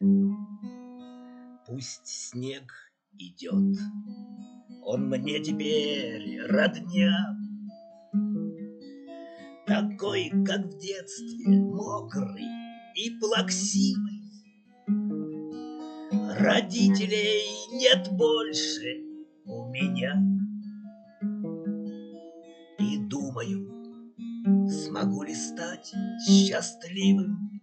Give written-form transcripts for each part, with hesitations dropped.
Пусть снег идет, он мне теперь родня, такой, как в детстве, мокрый и плаксивый. Родителей нет больше у меня. И думаю, смогу ли стать счастливым,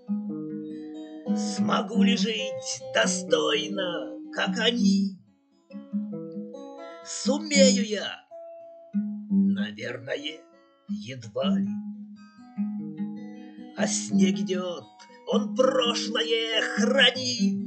смогу ли жить достойно, как они. Сумею я? Наверное, едва ли. А снег идет, он прошлое хранит.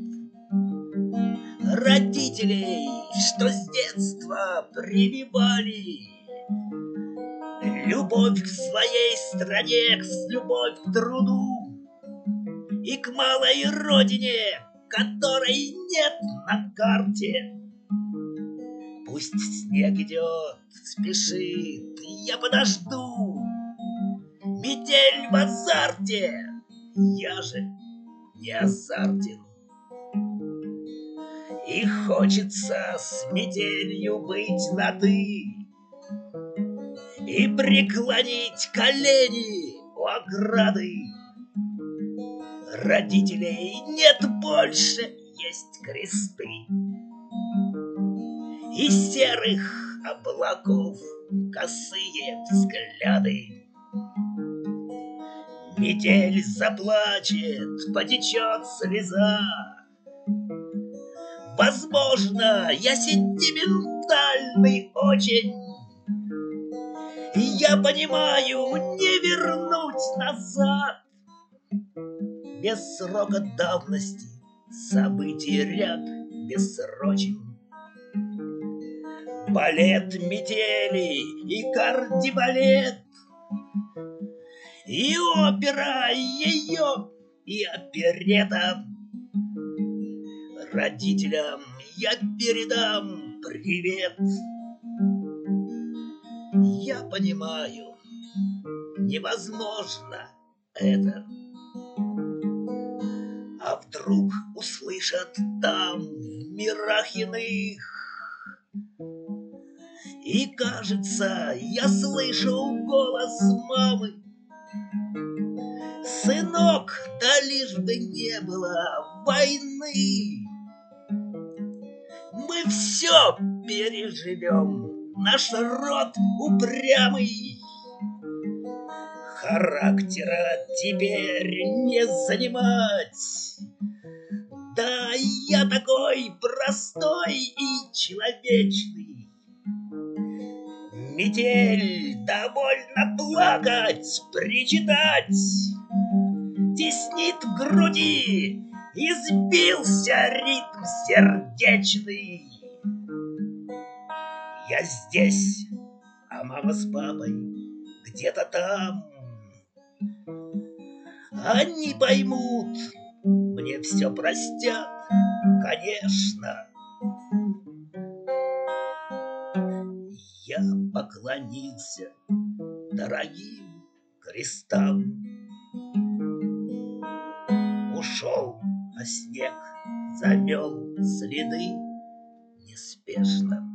Родителей, что с детства прививали любовь к своей стране, любовь к труду и к малой родине, которой нет на карте. Пусть снег идет, спешит, я подожду. Метель в азарте, я же не азартен. И хочется с метелью быть на «ты» и преклонить колени у ограды. Родителей нет больше, есть кресты и серых облаков косые взгляды. Метель заплачет, потечет слеза. Возможно, я сентиментальный очень, и я понимаю, не вернуть назад. Без срока давности событий ряд бессрочен. Балет метели и кардибалет, и опера ее, и оперета. Родителям я передам привет. Я понимаю, невозможно это. А вдруг услышат там, в мирах иных? И кажется, я слышу голос мамы: сынок, да лишь бы не было войны. Мы все переживем, наш род упрямый. Характера теперь не занимать. Да, я такой простой и человечный. Метель, довольно плакать, причитать. Теснит в груди, и сбился ритм сердечный. Я здесь, а мама с папой где-то там. Они поймут, мне все простят, конечно. Я поклонился дорогим крестам. Ушел, а снег замел следы неспешно.